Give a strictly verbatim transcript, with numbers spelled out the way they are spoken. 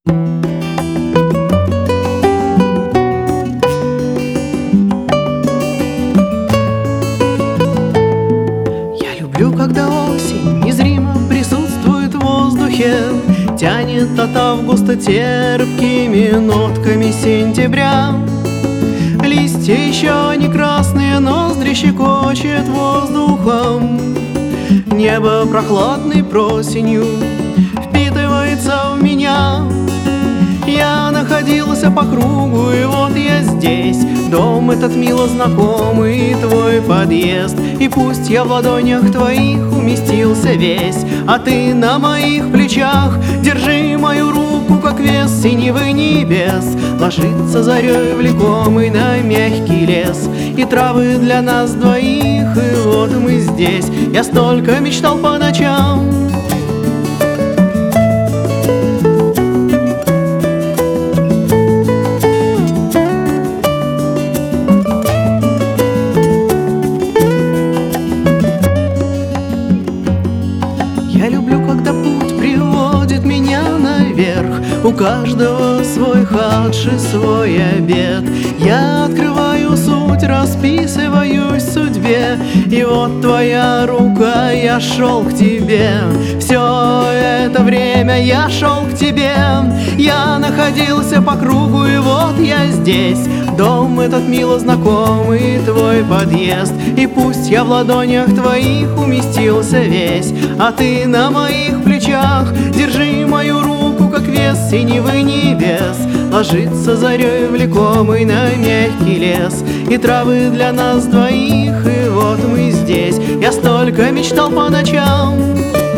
Я люблю, когда осень незримо присутствует в воздухе, тянет от августа терпкими нотками сентября. Листья еще не красные, ноздри щекочет воздухом. Небо прохладной просенью впитывается в меня. Я находился по кругу, и вот я здесь. Дом этот мило знакомый, твой подъезд. И пусть я в ладонях твоих уместился весь, а ты на моих плечах. Держи мою руку, как вес синевы небес. Ложится зарей влекомый на мягкий лес, и травы для нас двоих, и вот мы здесь. Я столько мечтал по ночам. Я люблю, когда путь приводит меня наверх. У каждого свой хадши, свой обед. Я открываю суть, расписываюсь в судьбе. И вот твоя рука, я шел к тебе. Все это время я шел к тебе. Я находился по кругу, и вот я здесь. Дом этот мило знакомый, твой подъезд. И пусть я в ладонях твоих уместился весь, а ты на моих плечах. Держи мою руку, как вес синевы небес. Ложится зарей влекомый на мягкий лес, и травы для нас двоих, и вот мы здесь. Я столько мечтал по ночам.